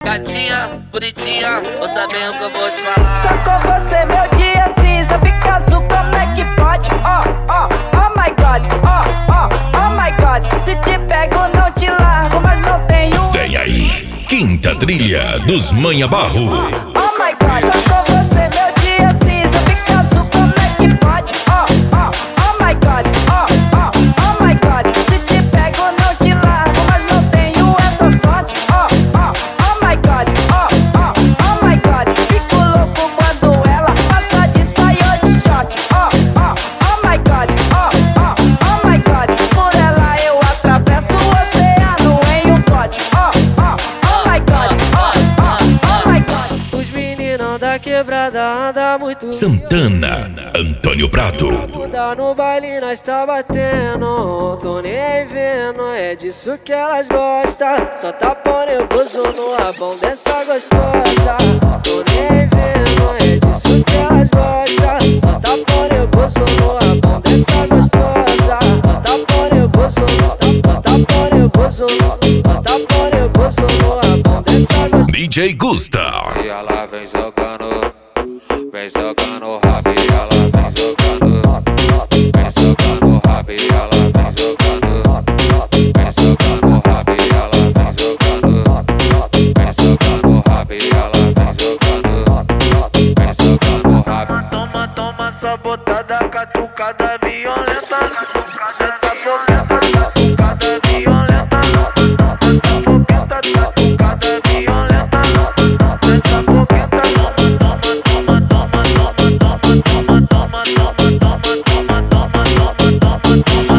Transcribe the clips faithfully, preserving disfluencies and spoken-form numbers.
gatinha, bonitinha, ouça bem o que eu vou te falar. Só com você meu dia cinza fica azul, como é que pode? Oh, oh, oh my God, oh, oh, oh my God. Se te pego não te largo, mas não tenho. Vem aí, quinta trilha dos Manha Barro. Oh my God, só com você meu dia cinza fica azul, como é que pode? Oh, oh, oh my God, oh, oh, oh my God. Se te pego não te largo, mas não tenho essa sorte. Oh, oh, oh my God, oh, oh, oh my God. Fico louco quando ela passa de saia de short. Oh, oh, oh my God, oh, oh, oh my God. Por ela eu atravesso o oceano em um pote. Oh, oh, oh my God, oh, oh, oh my God. Os meninão da quebrada anda muito Santana, Antônio Prado. Mudar no baile nós tá batendo, tô nem vendo, é disso que elas gostam. Só tá pão nervoso no rabão dessa gostosa. Tô nem vendo, é disso que elas gostam. Só tá pão nervoso no rabão dessa gostosa. Só tá pão nervoso, só tá pão nervoso, só tá pão nervoso no rabão dessa gostosa. D J Gusta. E ela vem jogando, vem jogando rabo, e ela vem jogando, vem jogando rabo, e ela vem jogando, vem jogando rabo, e ela vem jogando, vem jogando rabo, e ela vem jogando, vem jogando rabo. Toma, toma essa botada, catucada violenta. Essa boqueta, catucada violenta. Essa boqueta, catucada violenta. Essa boqueta, toma, toma, toma, toma, toma, toma, toma, toma, toma, toma, toma, toma, toma.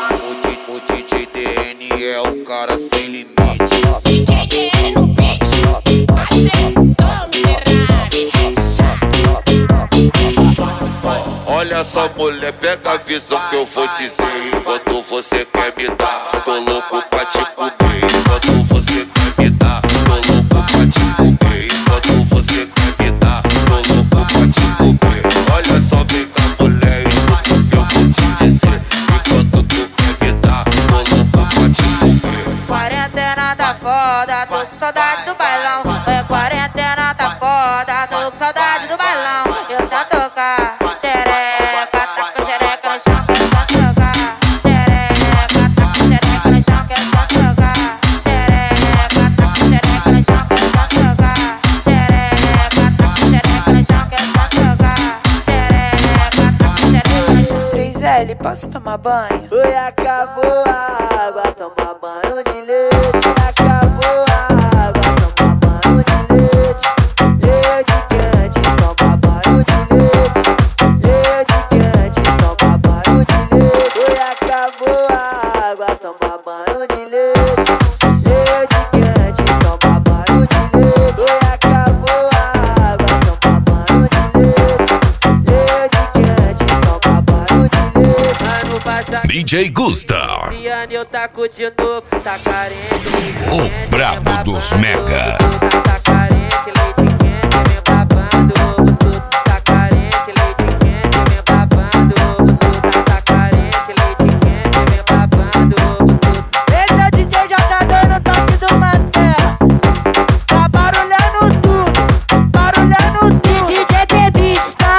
O D J D N é um cara sem limite. D J D N no beat, acertou, miserável, headshot. Olha só, mulher, pega a visão que eu vou dizer. Enquanto você quer me dar, tô louco pra te comer. Enquanto você quer me dar, tô louco pra te comer. Enquanto você quer me dar, tô louco pra te comer. Olha só, vem cá, mulher, escuta o que eu vou te dizer. Enquanto tu quer me dar, tô louco pra te comer. Quarentena tá foda, tô com saudade do bailão. É, quarentena tá foda, tô com saudade do bailão. Eu só tocar xereca, taca xereca no chão, que eu só tocar. Xereca, taca xereca no chão, que eu só tocar. Xereca, taca xereca no chão, que eu só tocar. Xereca, taca xereca no chão, que eu só tocar. Xereca, taca xereca no chão. três L, posso tomar banho? Oi, acabou a água, toma banho de leite. Acabou a água, toma banho de leite. Leite quente, toma banho de leite. Leite quente, toma banho de leite. Oi, acabou a água, toma banho de leite. Leite quente, toma banho de leite. Oi, acabou a água, toma banho de leite. Leite quente, toma banho de leite. Ano passado D J Gusta. esse ano eu tá curtindo, tá carente, leite O quente, brabo vem dos babando. Mega. Tá carente, leite quente, vem babando. Tá carente, leite quente, vem babando. Tá carente, leite quente, vem babando. Esse é o D J J dois no toque do Mantela. Tá barulhando tudo, barulhando tudo. D J Beats, tá?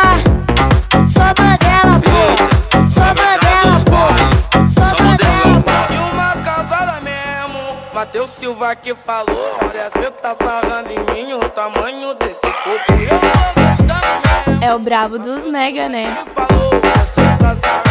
Só Mandela, pô. Só Mandela, pô. Só Mandela, pô. E uma cavala mesmo, Matheus Silva que falou. Olha, cê tá sarrando em mim o tamanho desse corpo. Eu tô gostando mesmo. É o brabo dos Mega, né? Falou, cê tá sarrando